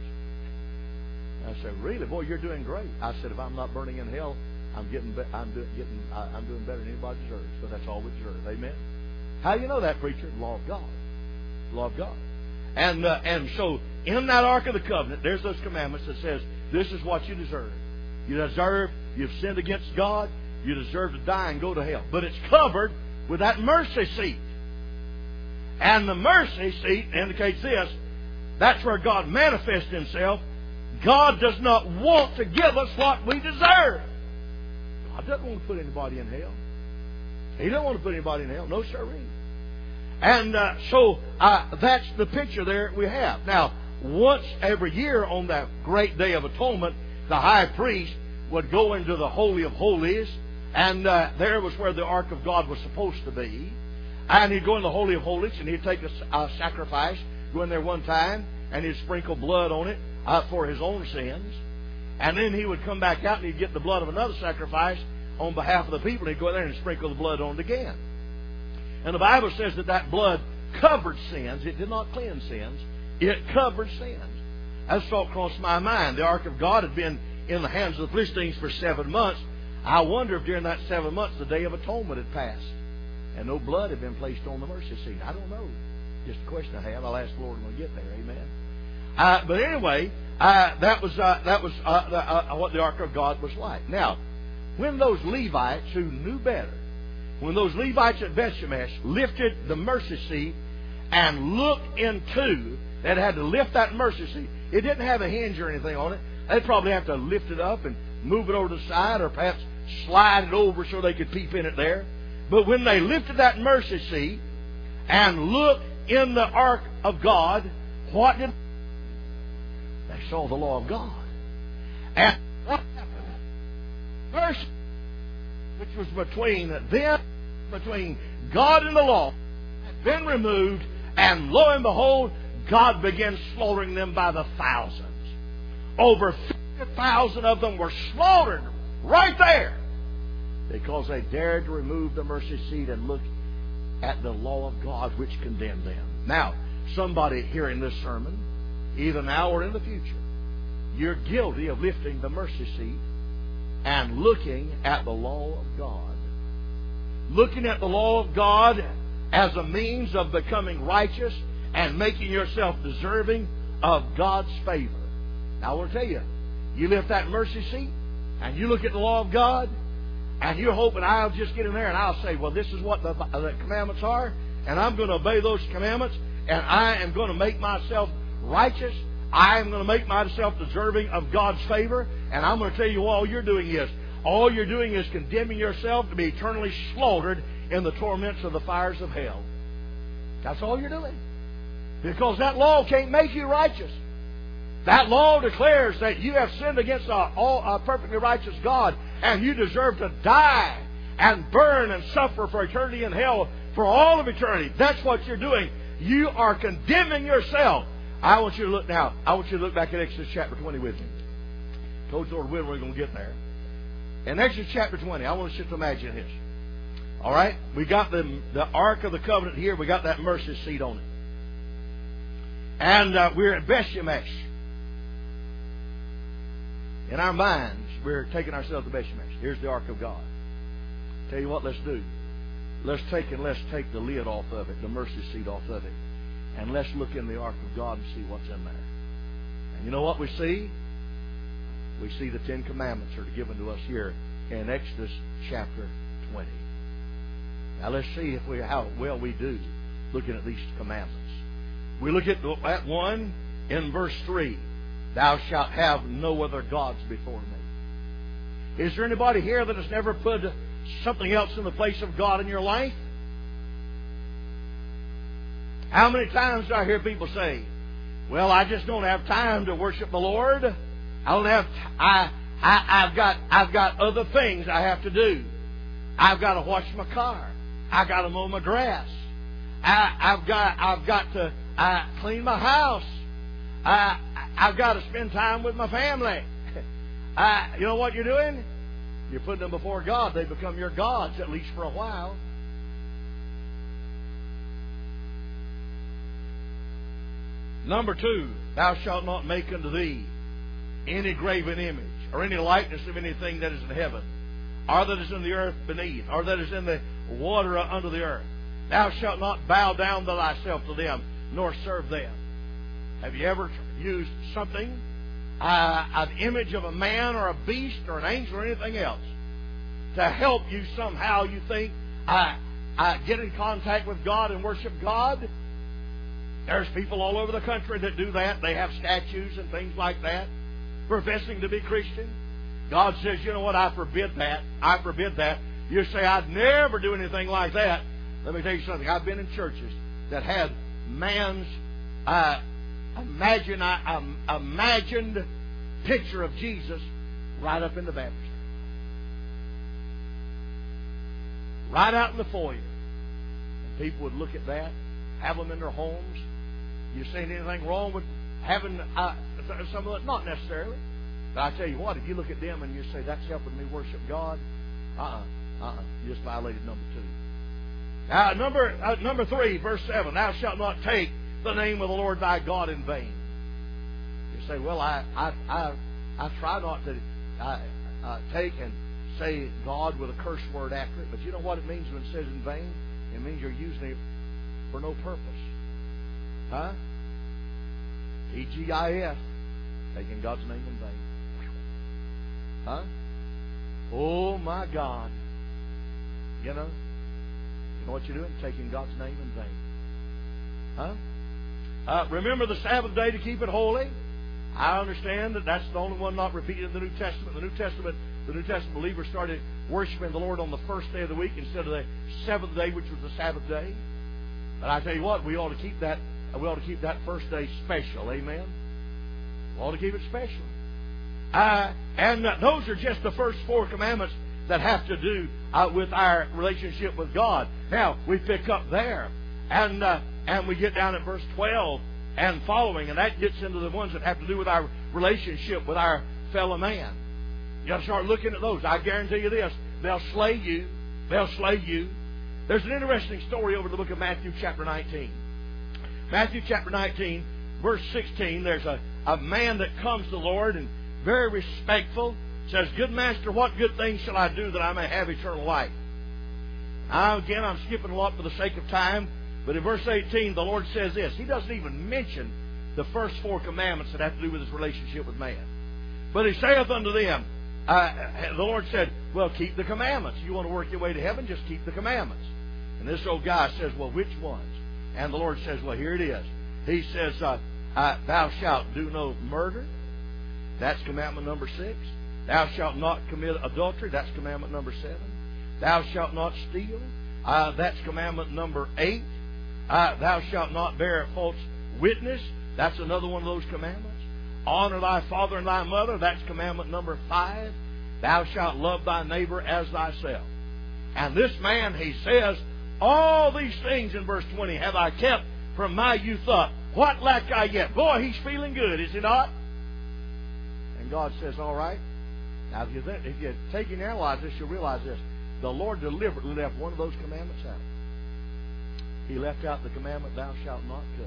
I say, really? Boy, you're doing great. I said, if I'm not burning in hell, I'm getting, I'm doing, getting, I'm doing better than anybody deserves. So that's all we deserve. Amen. How do you know that, preacher? Law of God. Law of God. And uh, and so in that Ark of the Covenant, there's those commandments that says, this is what you deserve. You deserve. You've sinned against God. You deserve to die and go to hell. But it's covered with that mercy seat. And the mercy seat indicates this. That's where God manifests Himself. God does not want to give us what we deserve. God doesn't want to put anybody in hell. He doesn't want to put anybody in hell. No, sirree. And uh, so uh, that's the picture there we have. Now, once every year on that great day of atonement, the high priest would go into the Holy of Holies. And uh, there was where the Ark of God was supposed to be. And he'd go in the Holy of Holies and he'd take a, a sacrifice, go in there one time, and he'd sprinkle blood on it uh, for his own sins. And then he would come back out and he'd get the blood of another sacrifice on behalf of the people. And he'd go in there and sprinkle the blood on it again. And the Bible says that that blood covered sins. It did not cleanse sins. It covered sins. That thought crossed my mind. The Ark of God had been in the hands of the Philistines for seven months. I wonder if during that seven months the Day of Atonement had passed and no blood had been placed on the mercy seat. I don't know. Just a question I have. I'll ask the Lord when we get there. Amen. Uh, but anyway, uh, that was uh, that was uh, the, uh, what the Ark of God was like. Now, when those Levites who knew better, when those Levites at Bethshemesh lifted the mercy seat and looked into, that had to lift that mercy seat. It didn't have a hinge or anything on it. They'd probably have to lift it up and move it over to the side, or perhaps slide it over so they could peep in it there. But when they lifted that mercy seat and looked in the Ark of God, what did they saw? The law of God. And what happened? Mercy, which was between them, between God and the law, had been removed, and lo and behold, God began slaughtering them by the thousands. Over fifty thousand of them were slaughtered right there because they dared to remove the mercy seat and look at the law of God which condemned them. Now, somebody hearing this sermon, either now or in the future, you're guilty of lifting the mercy seat and looking at the law of God. Looking at the law of God as a means of becoming righteous and making yourself deserving of God's favor. Now, I want to tell you, you lift that mercy seat and you look at the law of God and you're hoping I'll just get in there and I'll say, well, this is what the, the commandments are, and I'm going to obey those commandments, and I am going to make myself righteous. I am going to make myself deserving of God's favor. And I'm going to tell you, all you're doing is, all you're doing is condemning yourself to be eternally slaughtered in the torments of the fires of hell. That's all you're doing. Because that law can't make you righteous. That law declares that you have sinned against a, all, a perfectly righteous God, and you deserve to die and burn and suffer for eternity in hell for all of eternity. That's what you're doing. You are condemning yourself. I want you to look now. I want you to look back at Exodus chapter twenty with me. Told you, Lord willing, we're going to get there. In Exodus chapter twenty, I want you to imagine this. All right? We got the, the Ark of the Covenant here. We got that mercy seat on it. And uh, we're at Beth-Shemesh. In our minds, we're taking ourselves to Beth-Shemesh. Here's the Ark of God. Tell you what, let's do. Let's take and let's take the lid off of it, the mercy seat off of it, and let's look in the Ark of God and see what's in there. And you know what we see? We see the Ten Commandments are given to us here in Exodus chapter twenty. Now let's see if we how well we do looking at these commandments. We look at that one in verse three. Thou shalt have no other gods before me. Is there anybody here that has never put something else in the place of God in your life? How many times do I hear people say, well, I just don't have time to worship the Lord. I don't have I, I I've got I've got other things I have to do. I've got to wash my car. I've got to mow my grass. I, I've got I've got to uh, clean my house. I, I've got to spend time with my family. Uh, you know what you're doing? You're putting them before God. They become your gods, at least for a while. Number two, thou shalt not make unto thee any graven image, or any likeness of anything that is in heaven, or that is in the earth beneath, or that is in the water under the earth. Thou shalt not bow down to thyself to them, nor serve them. Have you ever used something, uh, an image of a man or a beast or an angel or anything else, to help you somehow, you think, uh, uh, get in contact with God and worship God? There's people all over the country that do that. They have statues and things like that, professing to be Christian. God says, you know what, I forbid that. I forbid that. You say, I'd never do anything like that. Let me tell you something. I've been in churches that had man's uh, imagine, uh, imagined picture of Jesus right up in the baptistry. Right out in the foyer. And people would look at that, have them in their homes. You saying anything wrong with having uh, some of it? Not necessarily. But I tell you what, if you look at them and you say, that's helping me worship God, uh-uh, uh-uh, you just violated number two. Now, number, uh, number three, verse seven, thou shalt not take the name of the Lord thy God in vain. You say, well, I I I, I try not to uh, uh, take and say God with a curse word after it, but you know what it means when it says in vain? It means you're using it for no purpose. Huh? T G I F, taking God's name in vain. Huh? Oh my God. You know? You know what you're doing? Taking God's name in vain. Huh? Uh, remember the Sabbath day to keep it holy. I understand that that's the only one not repeated in the New Testament. The New Testament, the New Testament believers started worshiping the Lord on the first day of the week instead of the seventh day, which was the Sabbath day. But I tell you what, we ought to keep that. We ought to keep that first day special. Amen. We ought to keep it special. Uh, and uh, those are just the first four commandments that have to do uh, with our relationship with God. Now we pick up there, and uh, and we get down at verse twelve, and following. And that gets into the ones that have to do with our relationship with our fellow man. You got to start looking at those. I guarantee you this. They'll slay you. They'll slay you. There's an interesting story over the book of Matthew chapter nineteen. Matthew chapter nineteen, verse sixteen. There's a, a man that comes to the Lord and very respectful. Says, "Good master, what good thing shall I do that I may have eternal life?" Now, again, I'm skipping a lot for the sake of time. But in verse eighteen, the Lord says this. He doesn't even mention the first four commandments that have to do with his relationship with man. But he saith unto them, uh, the Lord said, well, keep the commandments. You want to work your way to heaven, just keep the commandments. And this old guy says, well, which ones? And the Lord says, well, here it is. He says, uh, uh, thou shalt do no murder. That's commandment number six. Thou shalt not commit adultery. That's commandment number seven. Thou shalt not steal. Uh, that's commandment number eight. Uh, thou shalt not bear false witness. That's another one of those commandments. Honor thy father and thy mother. That's commandment number five. Thou shalt love thy neighbor as thyself. And this man, he says, all these things in verse twenty have I kept from my youth up. What lack I yet? Boy, he's feeling good, is he not? And God says, all right. Now, if you, th- if you take and analyze this, you'll realize this. The Lord deliberately left one of those commandments out. He left out the commandment, thou shalt not covet.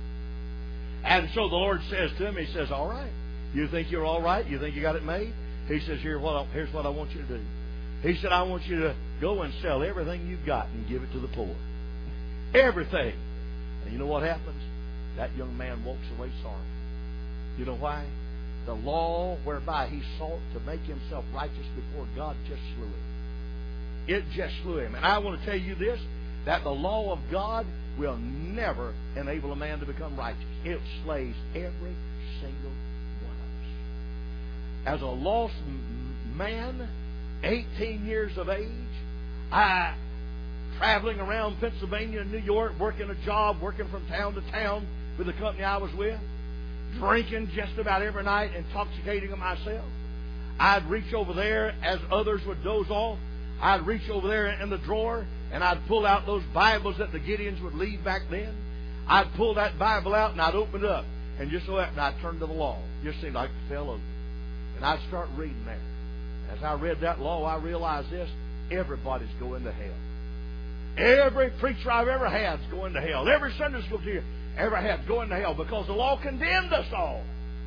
And so the Lord says to him, he says, all right. You think you're all right? You think you got it made? He says, Here, what I, here's what I want you to do. He said, I want you to go and sell everything you've got and give it to the poor. Everything. And you know what happens? That young man walks away sorrowful. You know why? The law whereby he sought to make himself righteous before God just slew him. It just slew him. And I want to tell you this, that the law of God will never enable a man to become righteous. It slays every single one of us. As a lost man, eighteen years of age, I, traveling around Pennsylvania and New York, working a job, working from town to town with the company I was with, drinking just about every night, intoxicating myself. I'd reach over there as others would doze off. I'd reach over there in the drawer and I'd pull out those Bibles that the Gideons would leave back then. I'd pull that Bible out and I'd open it up. And just so that, and I'd turn to the law. Just seemed like it fell open. And I'd start reading there. As I read that law, I realized this. Everybody's going to hell. Every preacher I've ever had is going to hell. Every Sunday school teacher ever had is going to hell because the law condemned us all.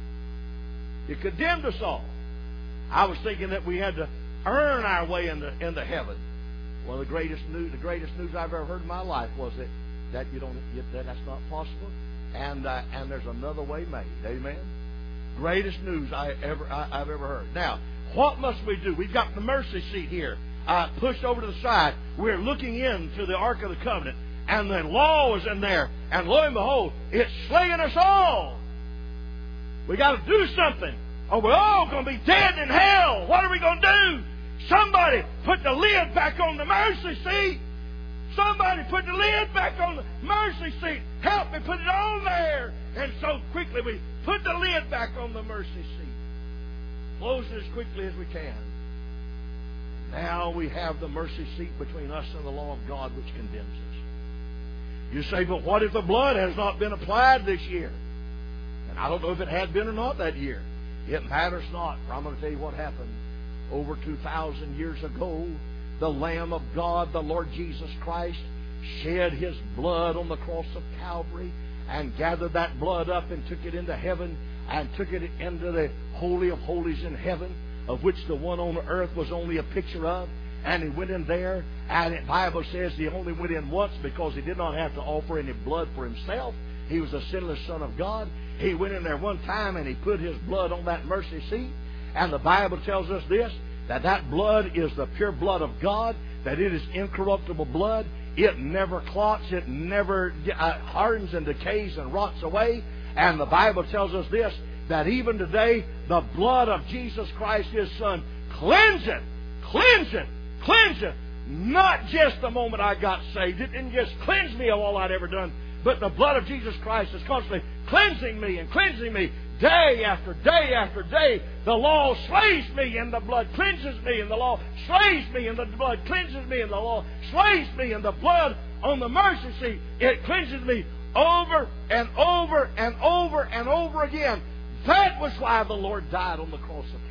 It condemned us all. I was thinking that we had to earn our way into, into heaven. One of the greatest news, the greatest news I've ever heard in my life was that, that you don't, that that's not possible, and uh, and there's another way made. Amen. Greatest news I ever I, I've ever heard. Now, what must we do? We've got the mercy seat here, uh, pushed over to the side. We're looking into the Ark of the Covenant, and the law is in there, and lo and behold, it's slaying us all. We got to do something. Oh, we're all going to be dead in hell. What are we going to do? Somebody put the lid back on the mercy seat. Somebody put the lid back on the mercy seat. Help me put it on there. And so quickly we put the lid back on the mercy seat. Close it as quickly as we can. Now we have the mercy seat between us and the law of God which condemns us. You say, but what if the blood has not been applied this year? And I don't know if it had been or not that year. It matters not, for I'm going to tell you what happened. Over two thousand years ago, the Lamb of God, the Lord Jesus Christ, shed His blood on the cross of Calvary and gathered that blood up and took it into heaven and took it into the Holy of Holies in heaven, of which the one on earth was only a picture of. And He went in there, and the Bible says He only went in once because He did not have to offer any blood for Himself. He was a sinless Son of God. He went in there one time and He put His blood on that mercy seat. And the Bible tells us this, that that blood is the pure blood of God, that it is incorruptible blood. It never clots, it never uh, hardens and decays and rots away. And the Bible tells us this, that even today, the blood of Jesus Christ, His Son, cleanseth, cleanseth, cleanseth. Not just the moment I got saved. It didn't just cleanse me of all I'd ever done, but the blood of Jesus Christ is constantly cleansing me and cleansing me day after day after day. The law slays me and the blood cleanses me, and the law slays me and the blood cleanses me, and the law slays me, and the blood on the mercy seat, it cleanses me over and over and over and over again. That was why the Lord died on the cross of Calvary.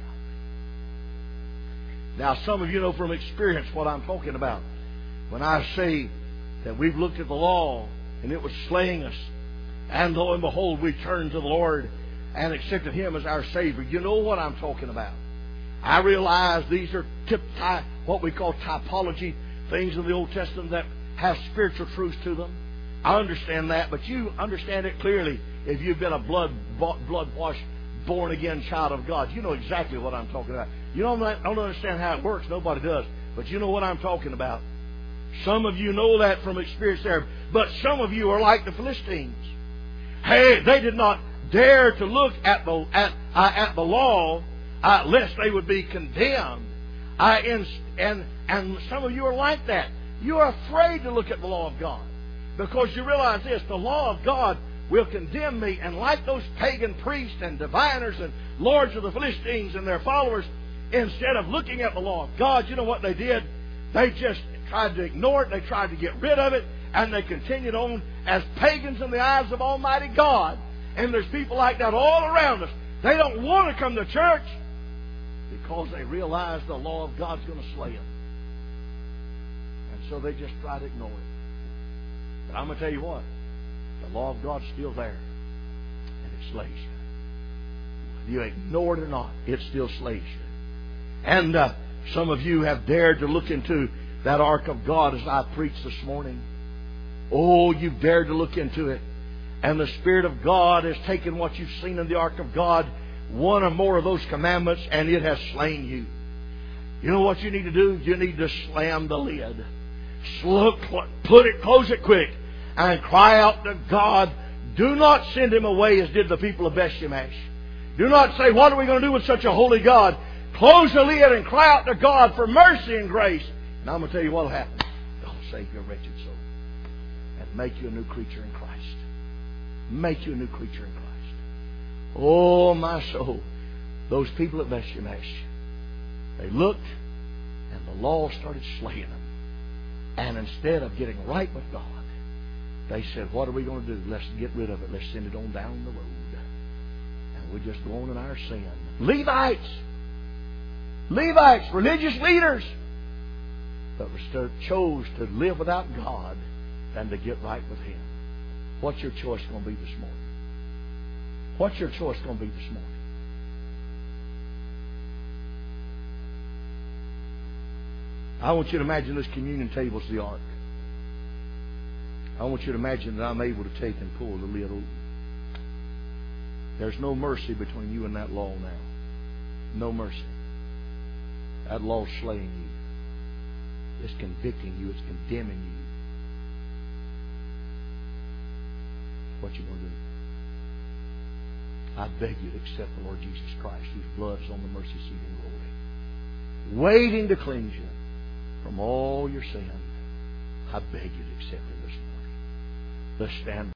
Now, some of you know from experience what I'm talking about. When I say that we've looked at the law and it was slaying us, and lo and behold, we turned to the Lord and accepted Him as our Savior. You know what I'm talking about. I realize these are tip, ty, what we call typology, things in the Old Testament that have spiritual truths to them. I understand that, but you understand it clearly if you've been a blood blood washed, born again child of God. You know exactly what I'm talking about. You don't, don't understand how it works. Nobody does. But you know what I'm talking about. Some of you know that from experience there. But some of you are like the Philistines. Hey, they did not dare to look at the at uh, at the law uh, lest they would be condemned. Uh, and and and some of you are like that. You are afraid to look at the law of God because you realize this: the law of God will condemn me. And like those pagan priests and diviners and lords of the Philistines and their followers, instead of looking at the law of God, you know what they did? They just tried to ignore it. They tried to get rid of it. And they continued on as pagans in the eyes of Almighty God. And there's people like that all around us. They don't want to come to church because they realize the law of God's going to slay them. And so they just try to ignore it. But I'm going to tell you what. The law of God's still there. And it slays you. Whether you ignore it or not, it still slays you. And uh, some of you have dared to look into that ark of God as I preached this morning. Oh, you've dared to look into it. And the Spirit of God has taken what you've seen in the ark of God, one or more of those commandments, and it has slain you. You know what you need to do? You need to slam the lid. Put it, close it quick, and cry out to God. Do not send him away as did the people of Bethshemesh. Do not say, what are we going to do with such a holy God? Close the lid and cry out to God for mercy and grace. And I'm going to tell you what will happen. God will save your wretched soul and make you a new creature in Christ. Make you a new creature in Christ. Oh, my soul. Those people at Bethshemesh, they looked and the law started slaying them. And instead of getting right with God, they said, what are we going to do? Let's get rid of it. Let's send it on down the road. And we'll just go on in our sin. Levites. Levites, religious leaders. But chose to live without God than to get right with Him. What's your choice going to be this morning? What's your choice going to be this morning? I want you to imagine this communion table's the ark. I want you to imagine that I'm able to take and pull the lid open. There's no mercy between you and that law now. No mercy. That law's slaying you. It's convicting you. It's condemning you. What you going to do? I beg you to accept the Lord Jesus Christ, whose blood is on the mercy seat in glory, waiting to cleanse you from all your sin. I beg you to accept Him this morning. Let's stand.